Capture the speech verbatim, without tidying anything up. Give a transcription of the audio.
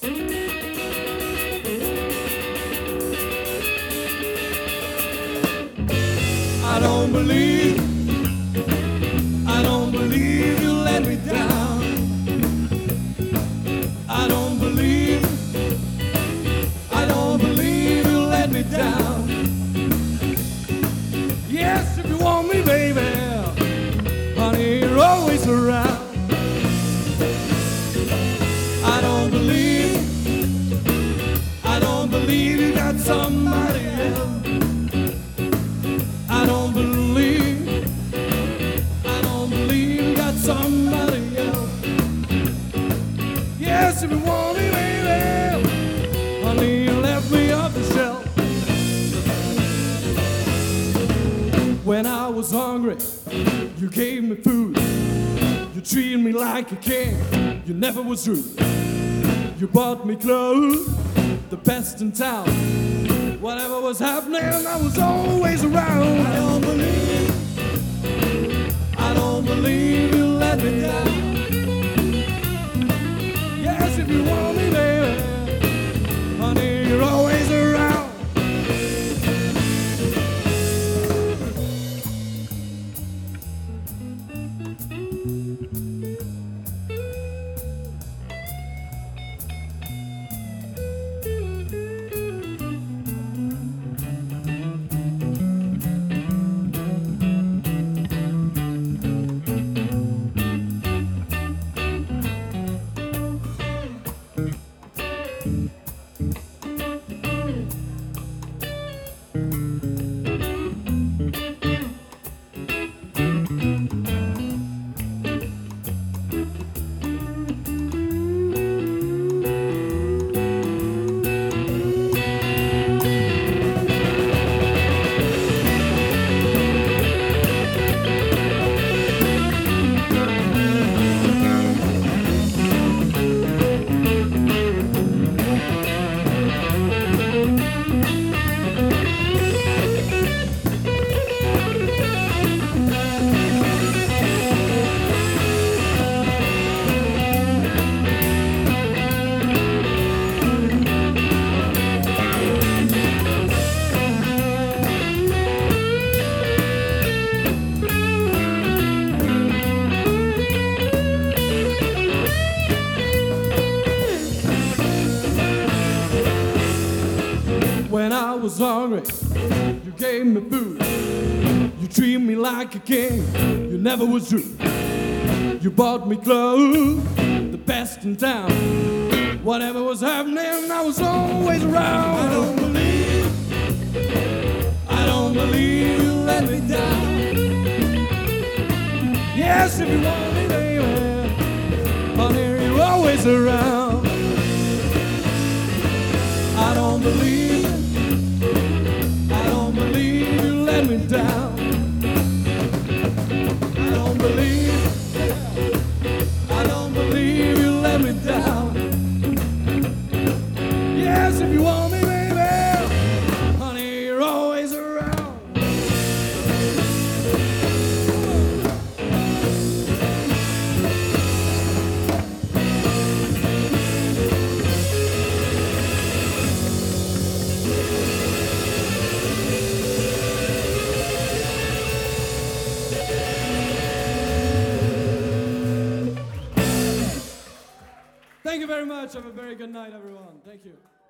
I don't believe, I don't believe you let me down. I don't believe, I don't believe you let me down. Yes, if you want me, baby, honey, you're always around. I don't believe, I don't believe you got somebody else. I don't believe, I don't believe you got somebody else. Yes, if you want me, baby, honey, you left me off the shelf. When I was hungry, you gave me food. You treated me like a king, you never was rude. You bought me clothes, the best in town. Whatever was happening, I was always around. I don't believe, I don't believe you let me down. Yes, if you want me, baby, honey, you're always around. When I was hungry, you gave me food. You treated me like a king, you never was rude. You bought me clothes, the best in town. Whatever was happening, I was always around. I don't believe, I don't believe you let me down. Yes, if you want me, baby, honey, you're always around. I don't believe, I don't believe you let me down. I don't believe, I don't believe you let me down. Yes, if you want me, baby, honey, you're always around. Thank you very much. Have a very good night, everyone. Thank you.